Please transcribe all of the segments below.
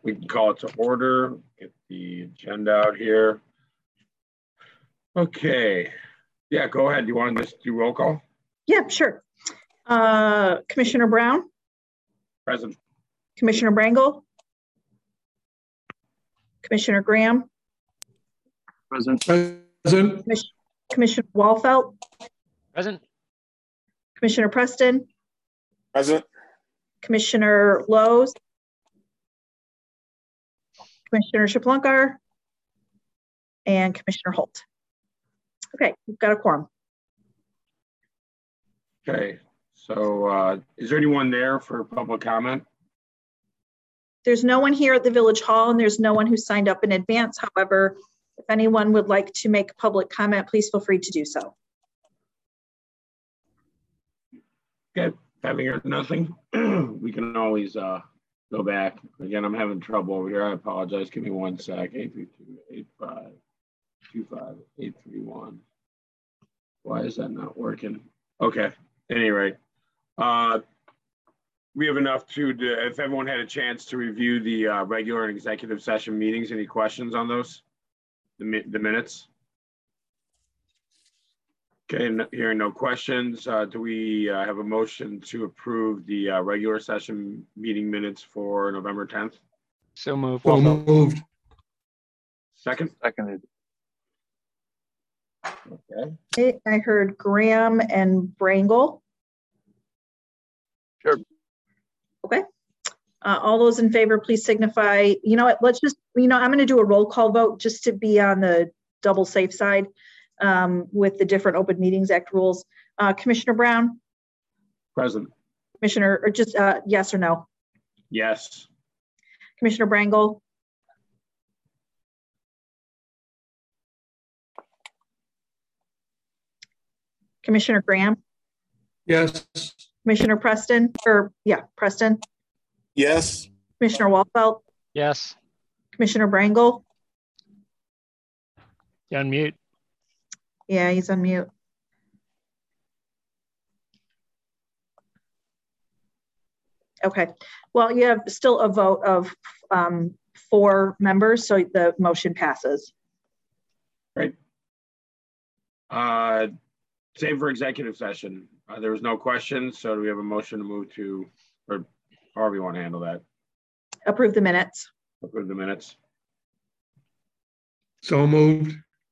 we can call it to order. Get the agenda out here. Okay. Yeah, go ahead. You want to just do roll call? Yeah, sure. Commissioner Brown? Present. Commissioner Brangle? Commissioner Graham? Present. Commissioner Walfelt? Present. Commissioner Preston? Present. Commissioner Lowe's? Commissioner Shaplunkar? And Commissioner Holt. Okay, we've got a quorum. Okay, so is there anyone there for public comment? There's no one here at the Village Hall, and there's no one who signed up in advance. However, if anyone would like to make public comment, please feel free to do so. Okay, having heard nothing, we can always go back. Again, I'm having trouble over here. I apologize. Give me 1 sec. 832-8525-831. Why is that not working? Okay, at any rate, we have enough if everyone had a chance to review the regular and executive session meetings. Any questions on those? The minutes? Okay, hearing no questions, do we have a motion to approve the regular session meeting minutes for November 10th? So moved. So moved. Second? Seconded. Okay. I heard Graham and Brangle. Sure. Okay. All those in favor, please signify. You know what? Let's just, I'm going to do a roll call vote just to be on the double safe side with the different Open Meetings Act rules. Commissioner Brown? Present. Commissioner, or just yes or no? Yes. Commissioner Brangle? Commissioner Graham? Yes. Commissioner Preston, Preston? Yes. Commissioner Walfelt? Yes. Commissioner Brangle? You unmute. Yeah, he's on mute. Okay, well, you have still a vote of 4 members, so the motion passes. Great. Same for executive session. There was no questions, so do we have a motion to move to, or however you want to handle that? Approve the minutes. Approve the minutes. So moved.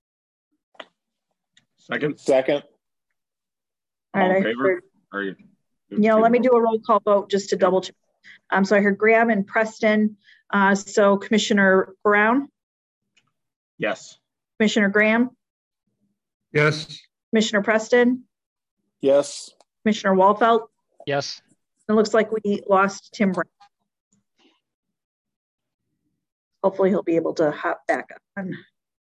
Second? Second. All in favor? Let me do a roll call vote just to double check. So I heard Graham and Preston. So Commissioner Brown? Yes. Commissioner Graham? Yes. Commissioner Preston? Yes. Commissioner Walfelt? Yes. It looks like we lost Tim Brown. Hopefully he'll be able to hop back on.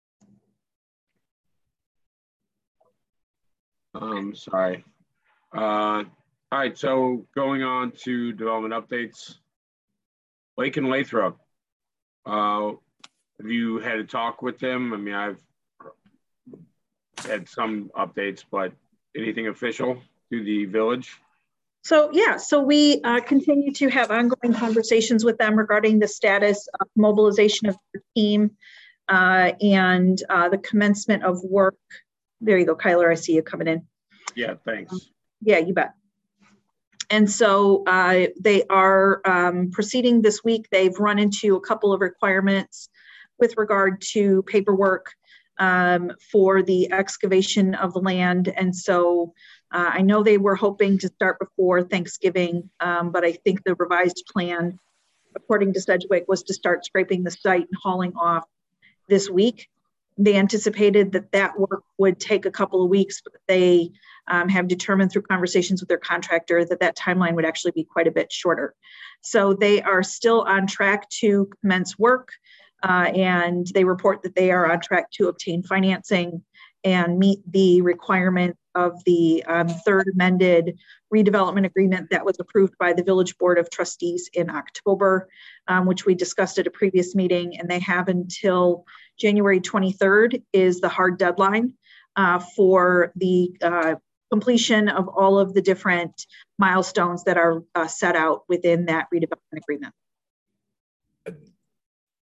Sorry. All right, so going on to development updates. Lake and Lathrop. Have you had a talk with them? I mean, I've had some updates, but anything official through the village? So we continue to have ongoing conversations with them regarding the status of mobilization of their team and the commencement of work. There you go, Kyler, I see you coming in. Yeah, thanks. Yeah, you bet. And so they are proceeding this week. They've run into a couple of requirements with regard to paperwork for the excavation of the land. And so I know they were hoping to start before Thanksgiving, but I think the revised plan, according to Sedgwick, was to start scraping the site and hauling off this week. They anticipated that work would take a couple of weeks, but they have determined through conversations with their contractor that timeline would actually be quite a bit shorter. So they are still on track to commence work, and they report that they are on track to obtain financing and meet the requirement of the third amended redevelopment agreement that was approved by the Village Board of Trustees in October, which we discussed at a previous meeting, and they have until January 23rd is the hard deadline for the completion of all of the different milestones that are set out within that redevelopment agreement.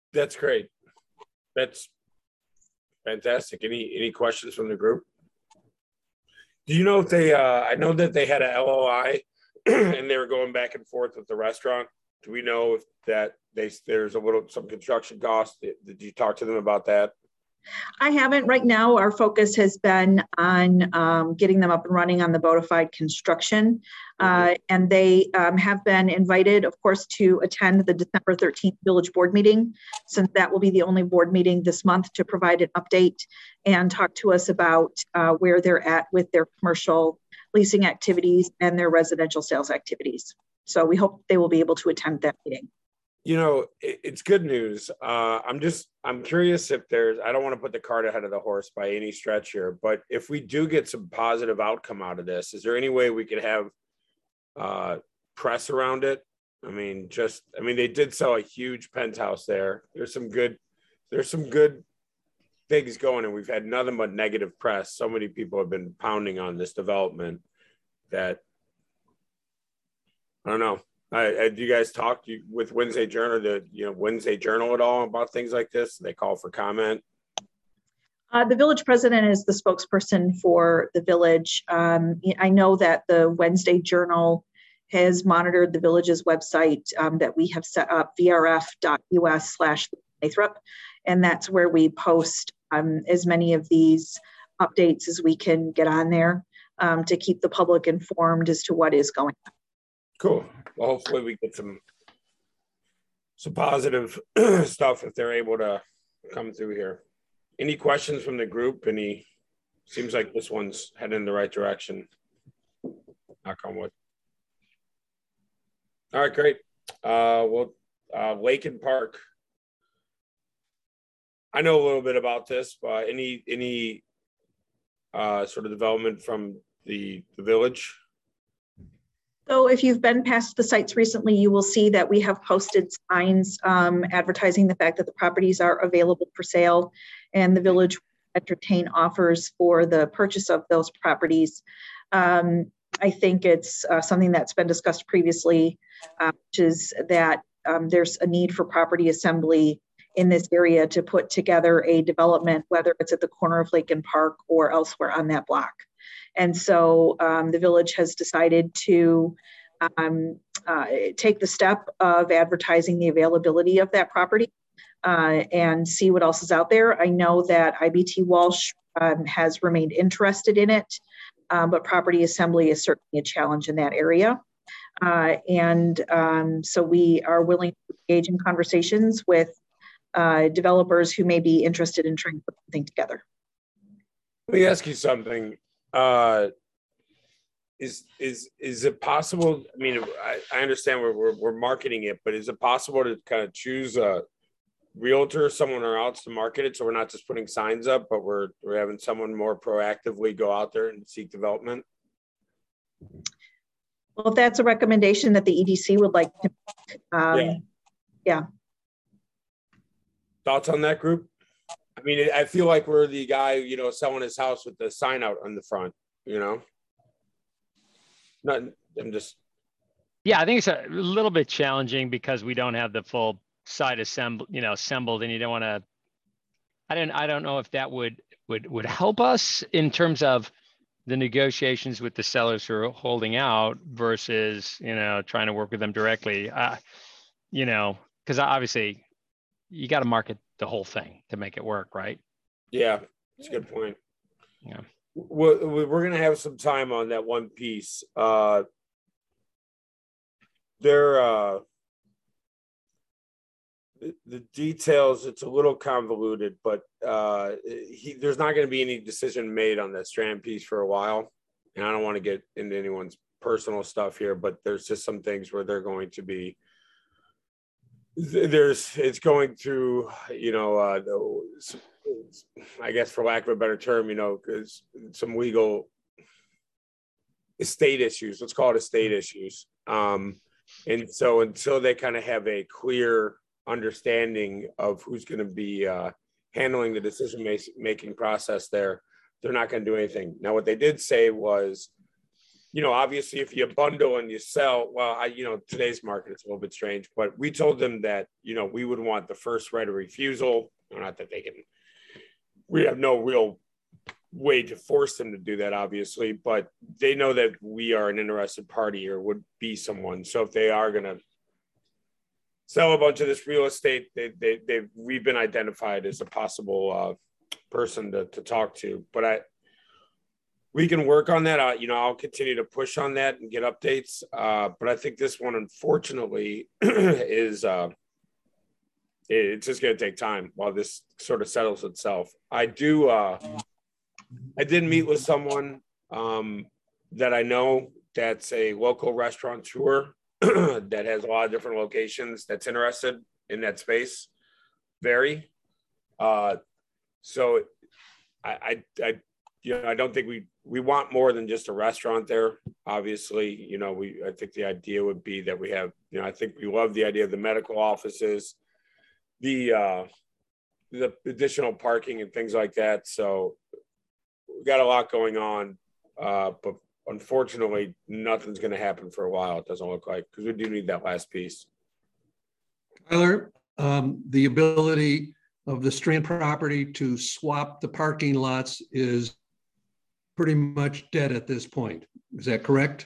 That's great. That's fantastic. Any questions from the group? Do you know if they, I know that they had a LOI and they were going back and forth with the restaurant. Do we know if that there's some construction costs? Did you talk to them about that? I haven't. Right now, our focus has been on getting them up and running on the bona fide construction. And they have been invited, of course, to attend the December 13th Village Board meeting, since that will be the only board meeting this month, to provide an update and talk to us about where they're at with their commercial leasing activities and their residential sales activities. So we hope they will be able to attend that meeting. You know, it's good news. I'm curious if I don't want to put the cart ahead of the horse by any stretch here, but if we do get some positive outcome out of this, is there any way we could have press around it? I mean, they did sell a huge penthouse there. There's some good things going, and we've had nothing but negative press. So many people have been pounding on this development that I don't know. Do you guys talk with Wednesday Journal, Wednesday Journal at all about things like this? They call for comment. The village president is the spokesperson for the village. I know that the Wednesday Journal has monitored the village's website that we have set up, vrf.us/Lathrop, and that's where we post as many of these updates as we can get on there to keep the public informed as to what is going on. Cool. Well, hopefully we get some positive stuff if they're able to come through here. Any questions from the group? Seems like this one's heading in the right direction. Knock on wood. All right, great. Lake and Park. I know a little bit about this, but any sort of development from the village? So if you've been past the sites recently, you will see that we have posted signs advertising the fact that the properties are available for sale, and the village will entertain offers for the purchase of those properties. I think it's something that's been discussed previously, which is that there's a need for property assembly in this area to put together a development, whether it's at the corner of Lake and Park or elsewhere on that block. And so the village has decided to take the step of advertising the availability of that property and see what else is out there. I know that IBT Walsh has remained interested in it, but property assembly is certainly a challenge in that area. So we are willing to engage in conversations with developers who may be interested in trying to put something together. Let me ask you something. Is it possible? I mean, I understand we're marketing it, but is it possible to kind of choose a realtor, someone else to market it, so we're not just putting signs up, but we're having someone more proactively go out there and seek development? Well, if that's a recommendation that the EDC would like to, yeah. Thoughts on that, group? I mean, I feel like we're the guy, selling his house with the sign out on the front, Not, I'm just. Yeah, I think it's a little bit challenging because we don't have the full site assembled, and you don't want to. I don't know if that would help us in terms of the negotiations with the sellers who are holding out versus trying to work with them directly. Because obviously you got to market the whole thing to make it work, right? Yeah, that's a good point. Yeah, we're going to have some time on that one piece. The details, it's a little convoluted, but there's not going to be any decision made on that Strand piece for a while. And I don't want to get into anyone's personal stuff here, but there's just some things where they're going to be, it's going through, I guess for lack of a better term, because some legal estate issues, let's call it estate issues. And so until they kind of have a clear understanding of who's going to be handling the decision making process there, they're not going to do anything. Now, what they did say was obviously if you bundle and you sell, well, today's market is a little bit strange, but we told them that, we would want the first right of refusal. Not that we have no real way to force them to do that, obviously, but they know that we are an interested party or would be someone. So if they are going to sell a bunch of this real estate, we've been identified as a possible person to talk to. But we can work on that. I'll continue to push on that and get updates. But I think this one, unfortunately, is it's just going to take time while this sort of settles itself. I did meet with someone that I know that's a local restaurateur that has a lot of different locations that's interested in that space. So I don't think we want more than just a restaurant there. Obviously, I think the idea would be that we have, I think we love the idea of the medical offices, the additional parking and things like that. So we got a lot going on, but unfortunately, nothing's going to happen for a while. It doesn't look like, because we do need that last piece. Tyler, the ability of the Strand property to swap the parking lots is pretty much dead at this point. Is that correct?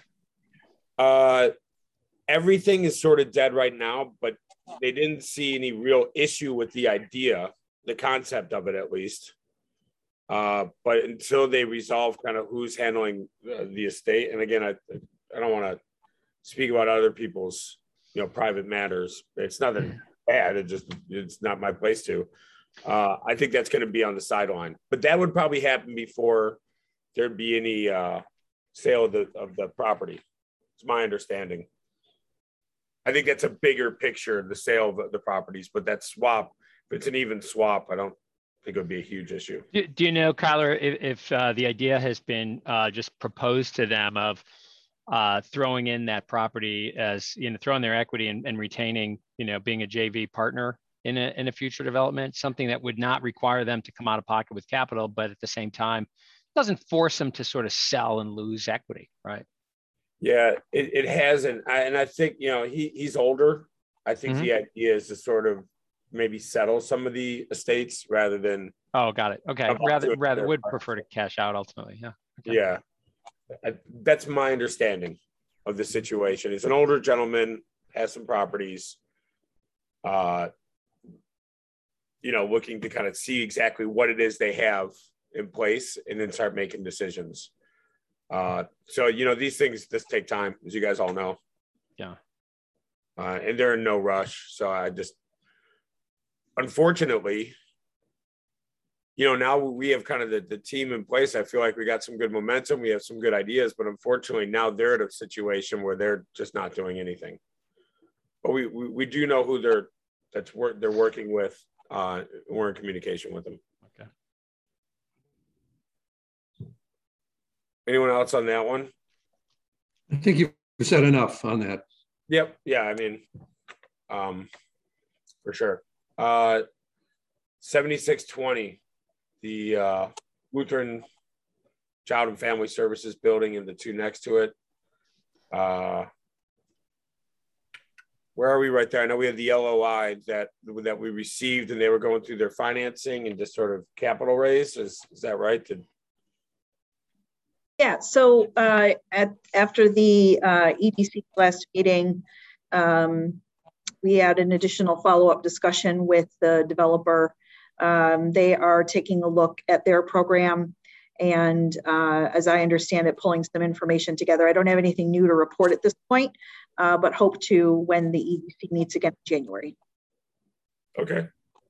Everything is sort of dead right now, but they didn't see any real issue with the idea, the concept of it at least. But until they resolve kind of who's handling the estate, and again, I don't want to speak about other people's private matters. It's nothing bad. It's not my place to. I think that's going to be on the sideline, but that would probably happen before there'd be any sale of the property. It's my understanding. I think that's a bigger picture, the sale of the properties, but that swap, if it's an even swap, I don't think it would be a huge issue. Do you know, Kyler, if the idea has been just proposed to them of throwing in that property as, throwing their equity and retaining, being a JV partner in a future development, something that would not require them to come out of pocket with capital, but at the same time, doesn't force them to sort of sell and lose equity, right? Yeah, it hasn't. And I think, he's older. I think the idea is to sort of maybe settle some of the estates rather than. Oh, got it. Okay. Rather would prefer to cash out ultimately. Yeah. Okay. Yeah. That's my understanding of the situation. He's an older gentleman, has some properties, looking to kind of see exactly what it is they have in place and then start making decisions. So, these things just take time, as you guys all know. Yeah. And they're in no rush. So I just, unfortunately, now we have kind of the team in place. I feel like we got some good momentum. We have some good ideas, but unfortunately now they're at a situation where they're just not doing anything. But we do know who they're working with. We're in communication with them. Okay. Anyone else on that one? I think you've said enough on that. Yep. Yeah. I mean, for sure. 7620, the Lutheran Child and Family Services building and the two next to it. Where are we right there? I know we have the LOI that we received, and they were going through their financing and just sort of capital raise. Is that right? Yeah. So after the EDC last meeting, we had an additional follow-up discussion with the developer. They are taking a look at their program and, as I understand it, pulling some information together. I don't have anything new to report at this point, but hope to when the EDC meets again in January. Okay.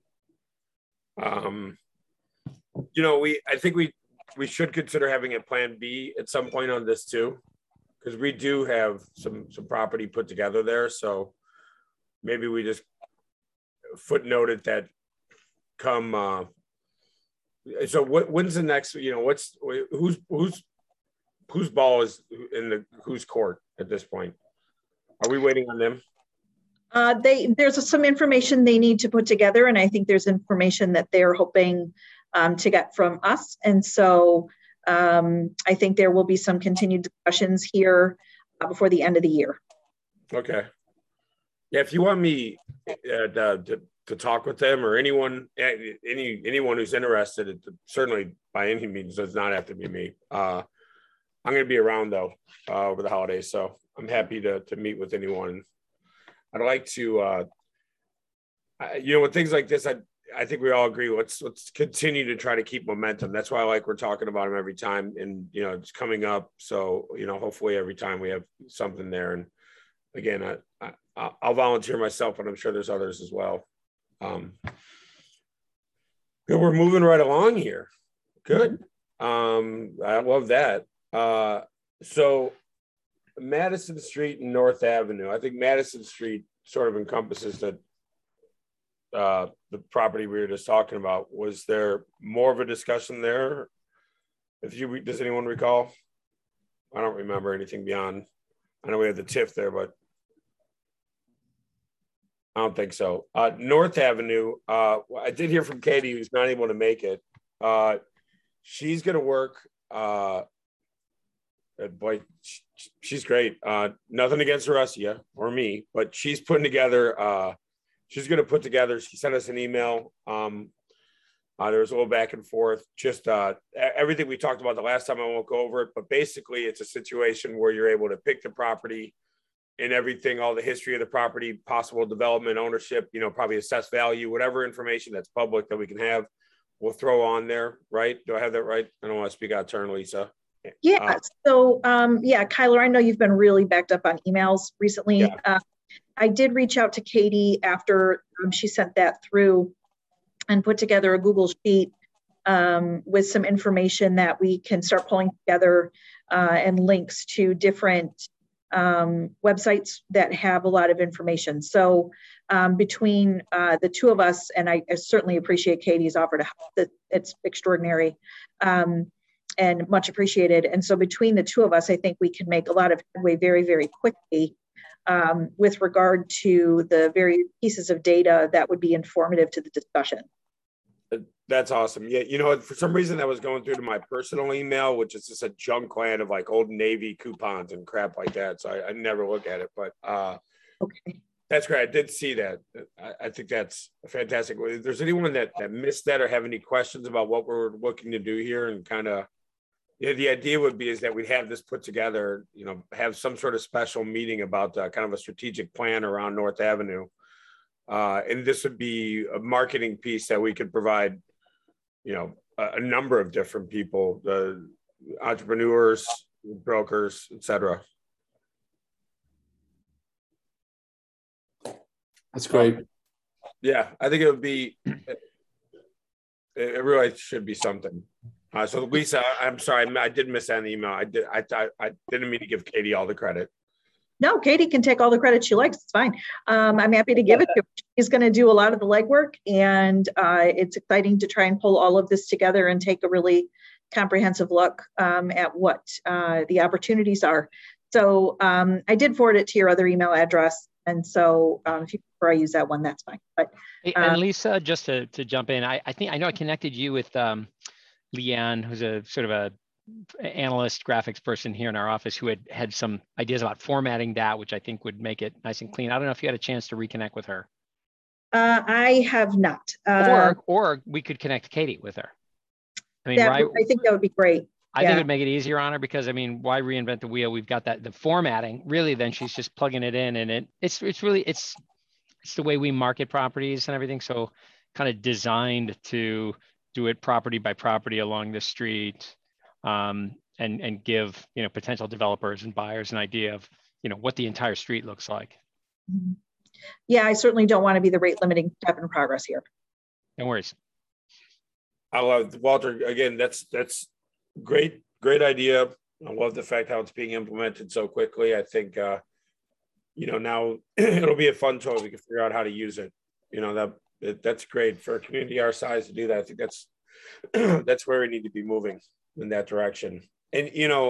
I think we should consider having a plan B at some point on this too, because we do have some property put together there. So maybe we just footnoted that come. So when's the next? Whose ball is in whose court at this point? Are we waiting on them? There's some information they need to put together, and I think there's information that they're hoping to get from us. And so I think there will be some continued discussions here before the end of the year. Okay. Yeah, if you want me to talk with them or anyone who's interested, it certainly by any means does not have to be me. I'm going to be around though over the holidays, so I'm happy to meet with anyone. I'd like to, with things like this, I think we all agree. Let's continue to try to keep momentum. That's why I like we're talking about them every time, and it's coming up. So hopefully every time we have something there. And again, I'll volunteer myself, and I'm sure there's others as well. We're moving right along here. Good. I love that. So Madison Street and North Avenue. I think Madison Street sort of encompasses the property we were just talking about. Was there more of a discussion there? Does anyone recall? I don't remember anything beyond. I know we had the TIF there, but I don't think so. North Avenue, I did hear from Katie, who's not able to make it. She's going to work. Boy, she's great. Nothing against Russia or me, but she's putting together. She's going to put together. She sent us an email. There was a little back and forth. Just everything we talked about the last time. I won't go over it, but basically, it's a situation where you're able to pick the property and everything, all the history of the property, possible development, ownership, probably assessed value, whatever information that's public that we can have, we'll throw on there, right? Do I have that right? I don't want to speak out of turn, Lisa. Yeah. So, Kyler, I know you've been really backed up on emails recently. Yeah. I did reach out to Katie after she sent that through and put together a Google sheet with some information that we can start pulling together and links to different websites that have a lot of information. So between the two of us, and I certainly appreciate Katie's offer to help, it's extraordinary and much appreciated. And so between the two of us, I think we can make a lot of headway very, very quickly with regard to the various pieces of data that would be informative to the discussion. That's awesome. Yeah, for some reason that was going through to my personal email, which is just a junk land of like old Navy coupons and crap like that. So I never look at it, but okay. That's great. I did see that. I think that's fantastic. If there's anyone that missed that or have any questions about what we're looking to do here, and kind of, the idea would be is that we'd have this put together, have some sort of special meeting about kind of a strategic plan around North Avenue. And this would be a marketing piece that we could provide, a number of different people, the entrepreneurs, brokers, etc. That's great. Yeah, I think it would be, it really should be something. So Lisa, I'm sorry, I did miss that in the email. I didn't mean to give Katie all the credit. No, Katie can take all the credit she likes. It's fine. I'm happy to give it to her. She's going to do a lot of the legwork, and it's exciting to try and pull all of this together and take a really comprehensive look at what the opportunities are. So I did forward it to your other email address. And so if you prefer I use that one, that's fine. But and Lisa, just to jump in, I know I connected you with Leanne, who's a sort of a analyst graphics person here in our office, who had some ideas about formatting that, which I think would make it nice and clean. I don't know if you had a chance to reconnect with her. I have not. Or we could connect Katie with her. I mean, I think that would be great. I think it'd make it easier on her, because I mean, why reinvent the wheel? We've got the formatting. Really, then she's just plugging it in, and it's the way we market properties and everything. So kind of designed to do it property by property along the street, and give potential developers and buyers an idea of what the entire street looks like. Yeah, I certainly don't want to be the rate limiting step in progress here. No worries. I love Walter again. That's great idea. I love the fact how it's being implemented so quickly. I think now it'll be a fun tool. We can figure out how to use it. That's great for a community our size to do that. I think that's where we need to be moving in that direction. And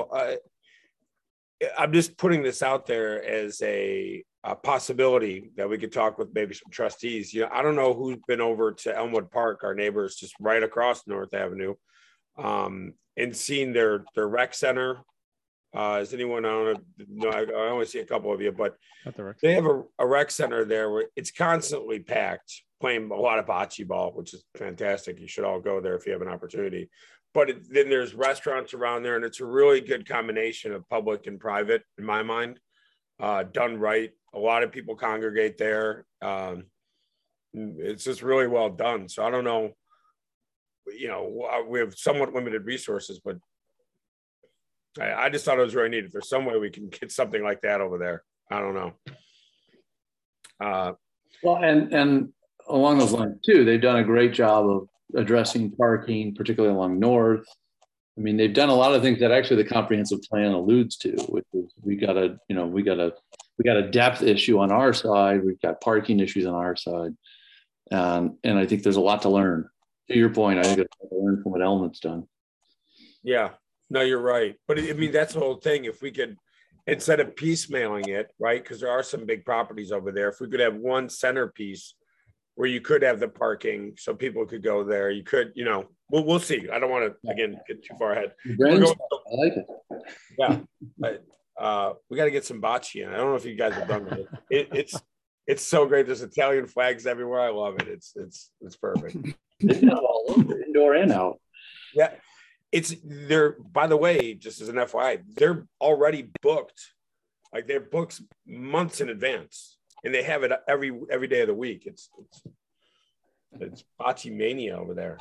I'm just putting this out there as a possibility that we could talk with maybe some trustees. I don't know who's been over to Elmwood Park, our neighbors just right across North Avenue. and seeing their rec center. Is anyone, I don't know, I only see a couple of you, but they have a rec center there where it's constantly packed, playing a lot of bocce ball, which is fantastic. You should all go there if you have an opportunity. But then there's restaurants around there, and it's a really good combination of public and private, in my mind, done right. A lot of people congregate there. It's just really well done. So I don't know, we have somewhat limited resources, but I just thought it was really neat. If there's some way we can get something like that over there, I don't know. Well, and along those lines too, they've done a great job of addressing parking, particularly along North. I mean, they've done a lot of things that actually the comprehensive plan alludes to, which is we got a depth issue on our side. We've got parking issues on our side. And I think there's a lot to learn. To your point, I think there's a lot to learn from what Elmet's done. Yeah, no, you're right. But I mean, that's the whole thing. If we could, instead of piecemealing it, right, because there are some big properties over there, if we could have one centerpiece where you could have the parking so people could go there, you could, we'll see. I don't want to, again, get too far ahead. I like it. Yeah. But, we got to get some bocce in. I don't know if you guys have done it. It's so great. There's Italian flags everywhere. I love it. It's perfect. It's all over, indoor and out. Yeah. They're, by the way, just as an FYI, they're already booked. Like they're booked months in advance, and they have it every day of the week. It's bocce mania over there.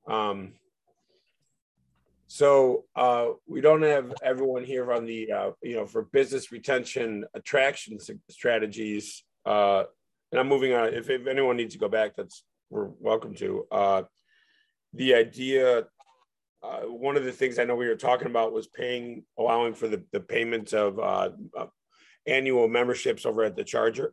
So we don't have everyone here on the, for business retention attraction strategies. And I'm moving on. If anyone needs to go back, we're welcome to. The idea, one of the things I know we were talking about was allowing for the payment of annual memberships over at the charter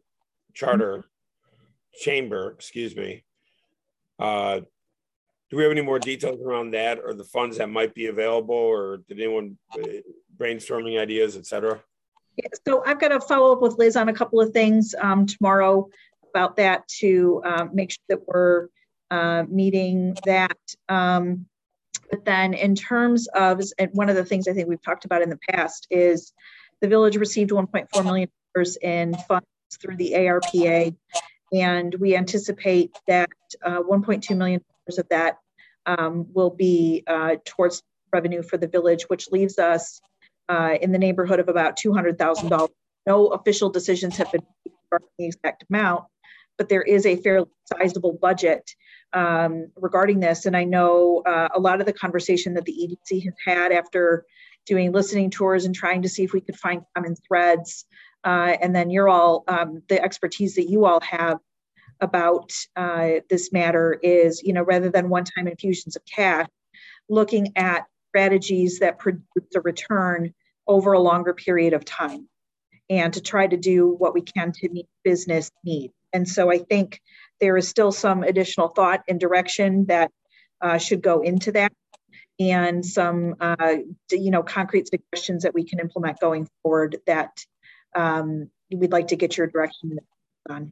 chamber, excuse me. Do we have any more details around that, or the funds that might be available, or did anyone brainstorming ideas, et cetera? Yeah, so I've got to follow up with Liz on a couple of things tomorrow about that to make sure that we're meeting that. But then in terms of, and one of the things I think we've talked about in the past is the village received $1.4 million in funds through the ARPA. And we anticipate that $1.2 million of that will be towards revenue for the village, which leaves us in the neighborhood of about $200,000. No official decisions have been made regarding the exact amount, but there is a fairly sizable budget regarding this. And I know a lot of the conversation that the EDC has had after doing listening tours and trying to see if we could find common threads. And then you're all, the expertise that you all have about this matter is, rather than one-time infusions of cash, looking at strategies that produce a return over a longer period of time and to try to do what we can to meet business need. And so I think there is still some additional thought and direction that should go into that, and some, concrete suggestions that we can implement going forward that we'd like to get your direction on.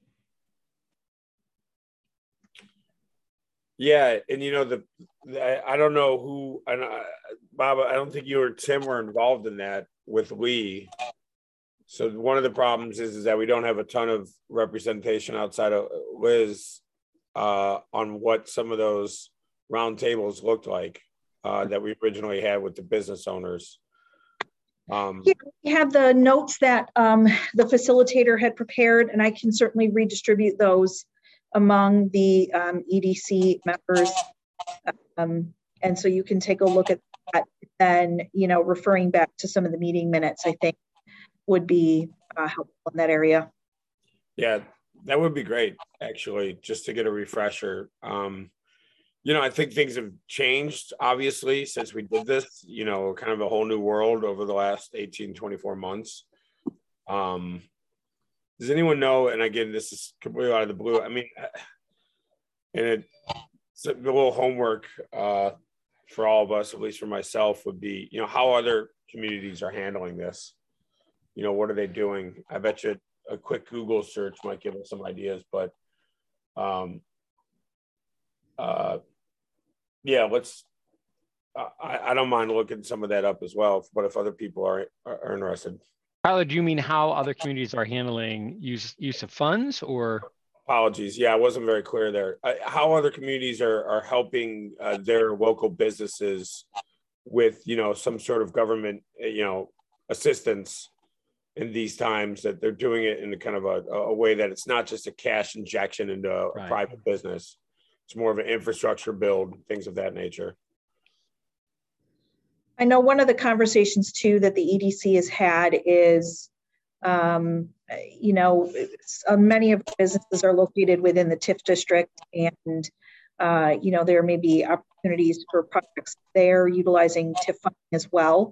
Yeah, and I don't know who, Bob, I don't think you or Tim were involved in that with Lee. So one of the problems is that we don't have a ton of representation outside of Liz on what some of those roundtables looked like that we originally had with the business owners. Yeah, we have the notes that the facilitator had prepared, and I can certainly redistribute those among the EDC members. And so you can take a look at that, and, referring back to some of the meeting minutes, I think would be helpful in that area. Yeah, that would be great, actually, just to get a refresher. I think things have changed, obviously, since we did this, kind of a whole new world over the last 18, 24 months. Does anyone know, and again, this is completely out of the blue, I mean, and it's a little homework for all of us, at least for myself, would be, how other communities are handling this. What are they doing? I bet you a quick Google search might give us some ideas, but yeah, let's, I don't mind looking some of that up as well. But if other people are interested. Tyler, do you mean how other communities are handling use of funds, or? Apologies. Yeah, I wasn't very clear there. How other communities are helping their local businesses with, some sort of government, assistance in these times, that they're doing it in a kind of a way that it's not just a cash injection into a private business. It's more of an infrastructure build, things of that nature. I know one of the conversations too that the EDC has had is, many of the businesses are located within the TIF district, and, there may be opportunities for projects there utilizing TIF funding as well.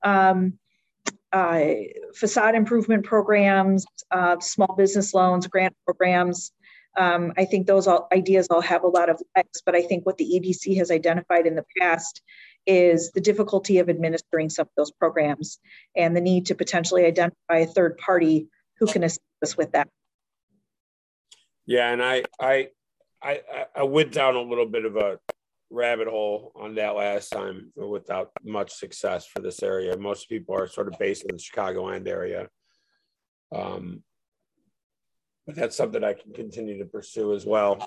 Facade improvement programs, small business loans, grant programs. I think those ideas all have a lot of legs, but I think what the EDC has identified in the past is the difficulty of administering some of those programs and the need to potentially identify a third party who can assist us with that. Yeah, and I went down a little bit of a rabbit hole on that last time without much success for this area. Most people are sort of based in the Chicagoland area. But that's something I can continue to pursue as well.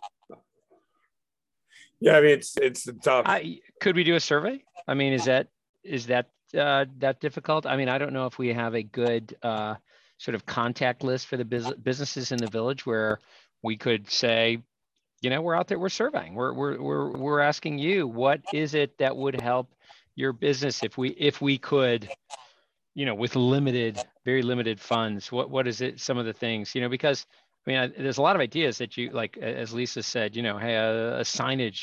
Yeah, I mean, it's tough. Could we do a survey? I mean, is that that difficult? I mean, I don't know if we have a good sort of contact list for the businesses in the village where we could say, we're out there, we're surveying, we're asking you, what is it that would help your business if we could, with very limited funds, what is it? Some of the things, because I mean, there's a lot of ideas that you, like, as Lisa said, hey, a signage,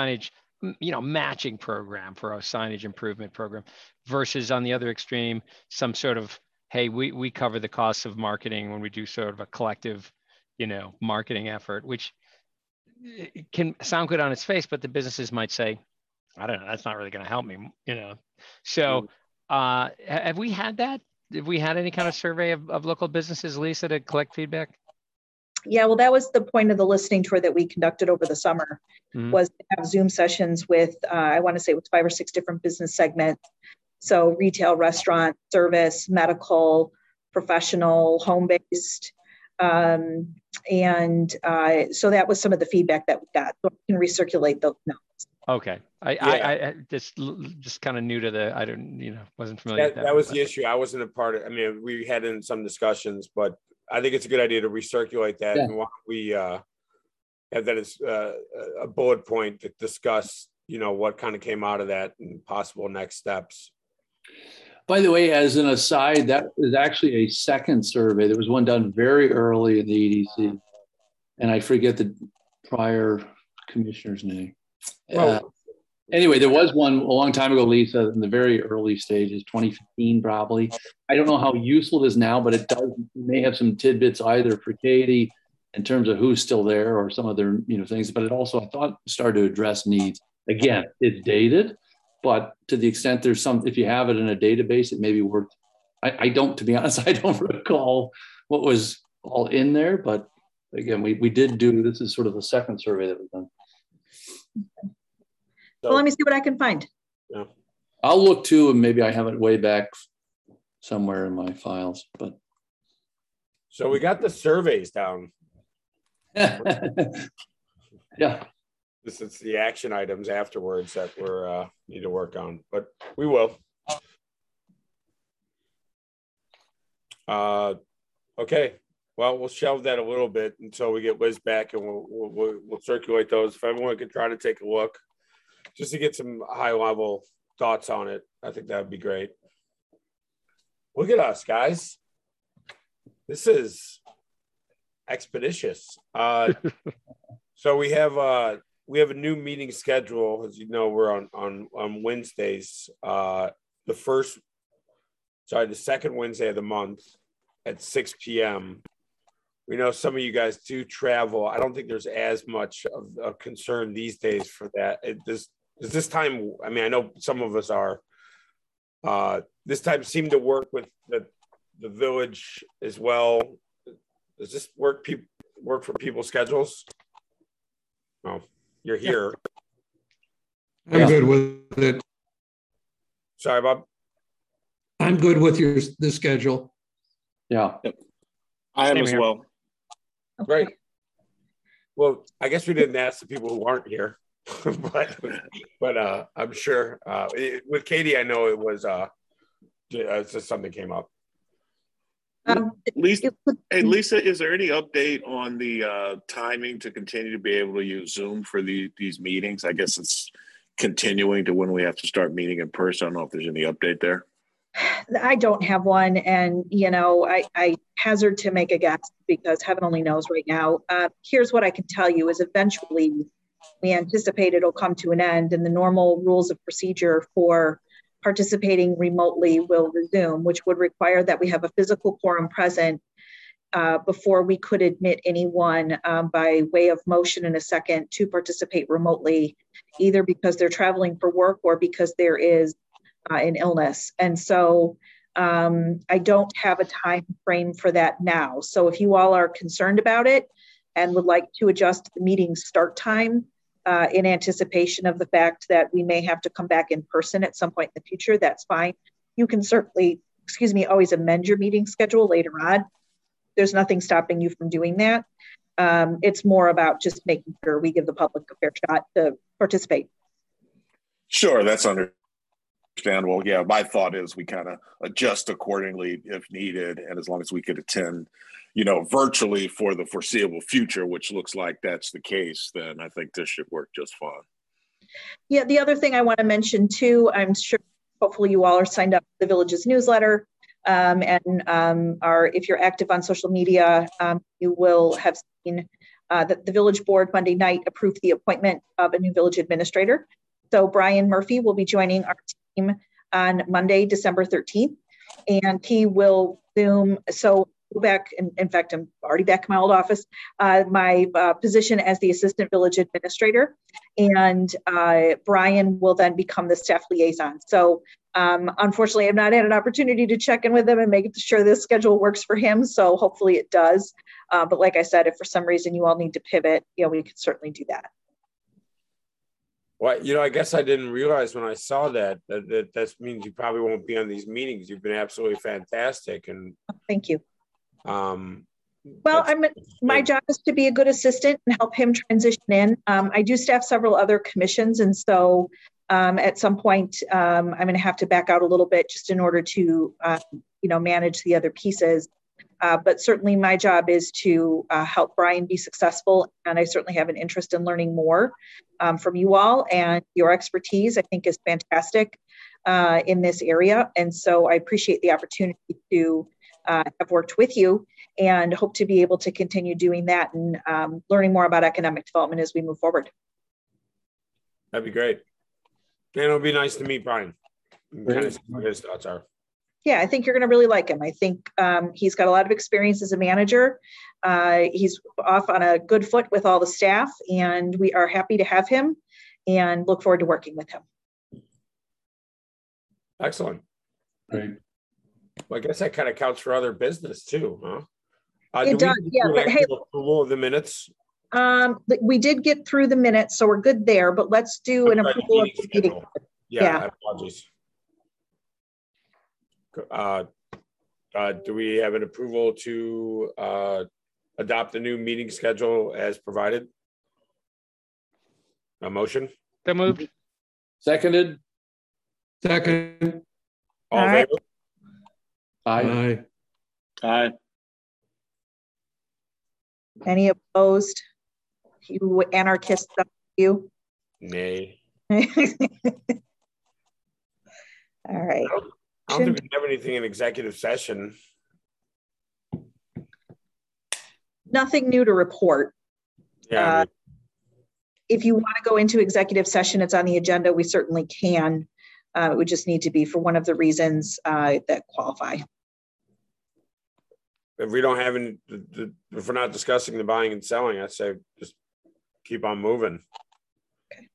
matching program for a signage improvement program, versus on the other extreme, some sort of, hey, we cover the costs of marketing when we do sort of a collective, marketing effort, which can sound good on its face, but the businesses might say, I don't know, that's not really going to help me, So have we had that? Have we had any kind of survey of local businesses, Lisa, to collect feedback? Yeah, well, that was the point of the listening tour that we conducted over the summer, was to have Zoom sessions with, I want to say it was 5 or 6 different business segments. So retail, restaurant, service, medical, professional, home-based. So that was some of the feedback that we got. So we can recirculate those notes. Okay. I just kind of new to the, I don't, wasn't familiar with that. That was the issue. I wasn't a part of, I mean, we had in some discussions, but I think it's a good idea to recirculate that. Yeah. And why we have that as a bullet point to discuss, what kind of came out of that and possible next steps. By the way, as an aside, that is actually a second survey. There was one done very early in the EDC, and I forget the prior commissioner's name. Anyway, there was one a long time ago, Lisa, in the very early stages, 2015 probably. I don't know how useful it is now, but it may have some tidbits either for Katie in terms of who's still there or some other things. But it also, I thought, started to address needs. Again, it's dated, but to the extent there's some, if you have it in a database, it may be worth. I don't, to be honest, I don't recall what was all in there. But again, we did do, this is sort of the second survey that was done. Well, let me see what I can find. Yeah. I'll look too, and maybe I have it way back somewhere in my files. But so we got the surveys down. Yeah. This is the action items afterwards that we're need to work on, but we will. Okay. Well, we'll shelve that a little bit until we get Liz back, and we'll circulate those. If everyone could try to take a look, just to get some high level thoughts on it, I think that would be great. Look at us, guys. This is expeditious. So we have a new meeting schedule. As you know, we're on Wednesdays. The second Wednesday of the month at 6 p.m. We know some of you guys do travel. I don't think there's as much of concern these days for that. Does this time, I mean, I know some of us are, this time seem to work with the village as well. Does this work for people's schedules? Oh, you're here. I'm good with it. Sorry, Bob. I'm good with the schedule. Yeah. I am Same as here. well. Great. Well, I guess we didn't ask the people who aren't here, but I'm sure with Katie, I know it was just something came up. Lisa, hey, Lisa, is there any update on the timing to continue to be able to use Zoom for these meetings? I guess it's continuing to when we have to start meeting in person. I don't know if there's any update there. I don't have one, and I hazard to make a guess because heaven only knows right now. Here's what I can tell you is eventually we anticipate it'll come to an end and the normal rules of procedure for participating remotely will resume, which would require that we have a physical quorum present before we could admit anyone by way of motion in a second to participate remotely, either because they're traveling for work or because there is an illness. And so I don't have a time frame for that now. So if you all are concerned about it and would like to adjust the meeting start time in anticipation of the fact that we may have to come back in person at some point in the future, that's fine. You can certainly, always amend your meeting schedule later on. There's nothing stopping you from doing that. It's more about just making sure we give the public a fair shot to participate. Sure, that's understandable. Yeah, my thought is we kind of adjust accordingly if needed, and as long as we could attend, virtually for the foreseeable future, which looks like that's the case, then I think this should work just fine. Yeah, the other thing I want to mention too, I'm sure hopefully you all are signed up for the Village's newsletter. If you're active on social media, you will have seen that the Village Board Monday night approved the appointment of a new Village Administrator. So Brian Murphy will be joining our team on Monday, December 13th, and he will Zoom. So go back, in fact, I'm already back in my old office, my position as the Assistant Village Administrator, and Brian will then become the staff liaison. So unfortunately, I've not had an opportunity to check in with him and make sure this schedule works for him. So hopefully it does. But like I said, if for some reason you all need to pivot, we could certainly do that. Well, I guess I didn't realize when I saw that means you probably won't be on these meetings. You've been absolutely fantastic. And thank you. My job is to be a good assistant and help him transition in. I do staff several other commissions. And so at some point, I'm going to have to back out a little bit just in order to, manage the other pieces. But certainly my job is to help Brian be successful. And I certainly have an interest in learning more from you all, and your expertise, I think, is fantastic in this area. And so I appreciate the opportunity to have worked with you and hope to be able to continue doing that and learning more about economic development as we move forward. That'd be great. And it'll be nice to meet Brian. Kind of see what his thoughts are. Yeah, I think you're going to really like him. I think he's got a lot of experience as a manager. He's off on a good foot with all the staff, and we are happy to have him and look forward to working with him. Excellent. Great. Well, I guess that kind of counts for other business too, huh? It does, yeah. But hey, approval of the minutes. We did get through the minutes, so we're good there. But let's do an approval of the meeting. Yeah. Apologies. Do we have an approval to adopt the new meeting schedule as provided? A motion? So moved. Seconded. Second. All in favor? Aye. Aye. Any opposed? You anarchists, you? Nay. All right. I don't think we have anything in executive session. Nothing new to report. Yeah. If you want to go into executive session, it's on the agenda. We certainly can. It would just need to be for one of the reasons that qualify. If we don't have any, if we're not discussing the buying and selling, I say just keep on moving. Okay.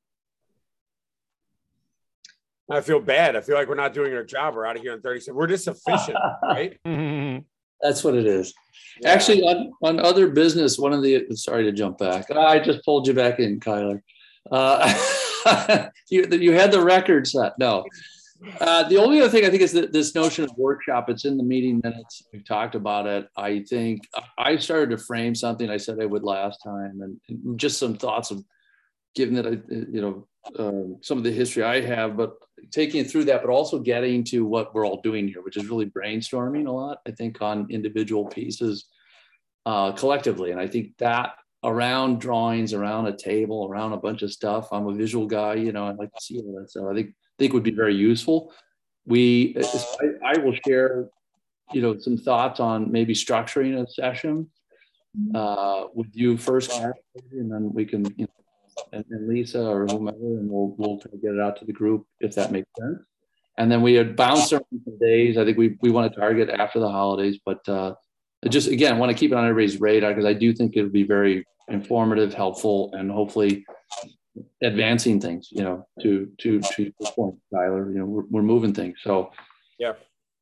I feel bad. I feel like we're not doing our job. We're out of here in 30 seconds. We're just efficient, right? That's what it is. Yeah. Actually, on other business, sorry to jump back. I just pulled you back in, Kyler. You had the record set. No. The only other thing I think is that this notion of workshop, it's in the meeting minutes. We've talked about it. I think I started to frame something I said I would last time, and just some thoughts of, given that some of the history I have, but taking it through that, but also getting to what we're all doing here, which is really brainstorming a lot, I think, on individual pieces collectively. And I think that around drawings, around a table, around a bunch of stuff, I'm a visual guy, I'd like to see all that stuff. I think would be very useful. I will share, some thoughts on maybe structuring a session with you first, and then we can, and Lisa or whomever, and we'll try to get it out to the group if that makes sense. And then we had bounced around some days. I think we want to target after the holidays, but I just, again, want to keep it on everybody's radar because I do think it would be very informative, helpful, and hopefully advancing things, to the point, Tyler, we're moving things. So yeah.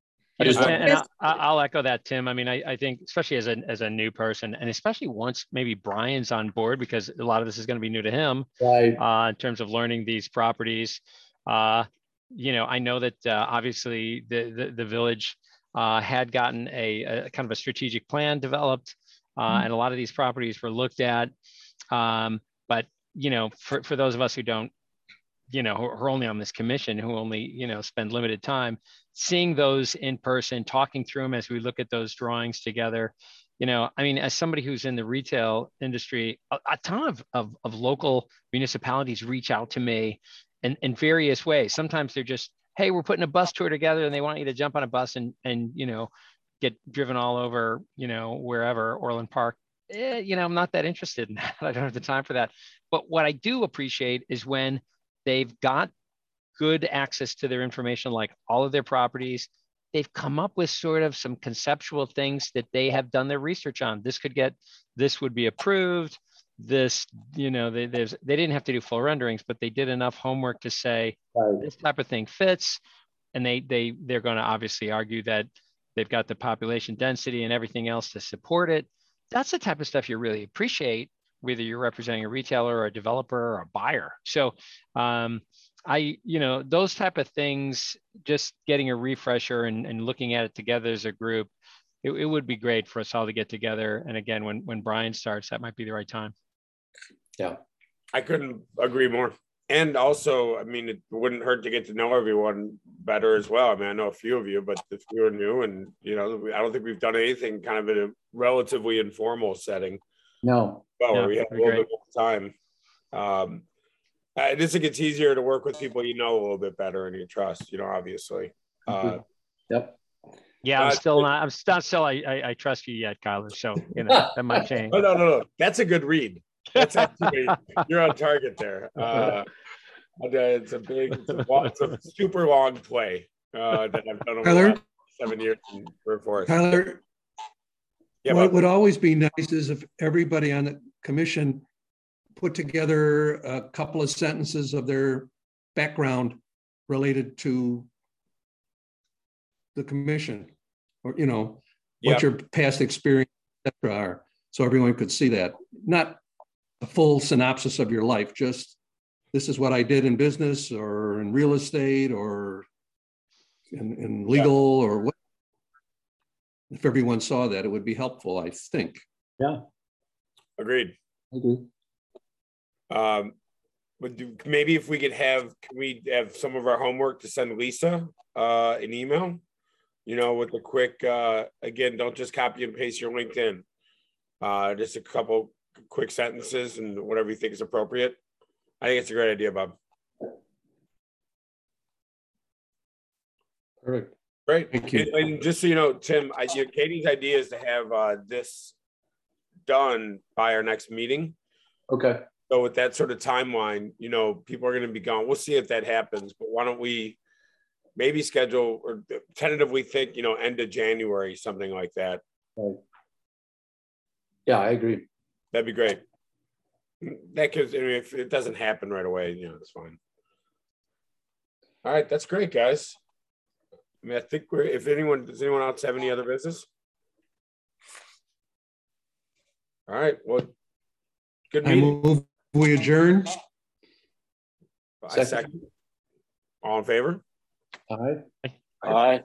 I'll echo that, Tim. I mean, I think especially as a new person, and especially once maybe Brian's on board, because a lot of this is going to be new to him, right. In terms of learning these properties. I know that obviously the village had gotten a kind of a strategic plan developed, and a lot of these properties were looked at. But for those of us who don't, who are only on this commission, who only, spend limited time, seeing those in person, talking through them as we look at those drawings together, I mean, as somebody who's in the retail industry, a ton of local municipalities reach out to me in various ways. Sometimes they're just, hey, we're putting a bus tour together and they want you to jump on a bus and get driven all over, wherever, Orland Park. I'm not that interested in that. I don't have the time for that. But what I do appreciate is when they've got good access to their information, like all of their properties, they've come up with sort of some conceptual things that they have done their research on. This would be approved. This, they didn't have to do full renderings, but they did enough homework to say this type of thing fits. And they're going to obviously argue that they've got the population density and everything else to support it. That's the type of stuff you really appreciate, whether you're representing a retailer or a developer or a buyer. So those type of things, just getting a refresher and looking at it together as a group, it would be great for us all to get together. And again, when Brian starts, that might be the right time. Yeah, I couldn't agree more. And also, I mean, it wouldn't hurt to get to know everyone better as well. I mean, I know a few of you, but if you're new and, I don't think we've done anything kind of in a relatively informal setting. No. Well, we have a little bit more time. I just think it's easier to work with people a little bit better and you trust, obviously. Yep. Yeah, I'm not still I trust you yet, Kyler. So that might change. No. That's a good read. That's actually, you're on target there. It's a super long play that I've done over the last 7 years in workforce. Tyler, what would always be nice is if everybody on the commission put together a couple of sentences of their background related to the commission, or what your past experience, etc., are, so everyone could see that. Not a full synopsis of your life, just this is what I did in business or in real estate or in legal or what. If everyone saw that, it would be helpful, I think. Yeah. Agreed. But maybe if we could can we have some of our homework to send Lisa an email, with a quick, again, don't just copy and paste your LinkedIn, just a couple quick sentences and whatever you think is appropriate. I think it's a great idea, Bob. Perfect. Great. Thank you. And just so you know, Tim, Katie's idea is to have this done by our next meeting. Okay. So with that sort of timeline, people are going to be gone. We'll see if that happens, but why don't we maybe schedule or tentatively think, end of January, something like that. Right. Yeah, I agree. That'd be great. Because if it doesn't happen right away, it's fine. All right, that's great, guys. I mean, I think does anyone else have any other business? All right, well, good meeting. I move we adjourn. Second. All in favor? Aye. Aye.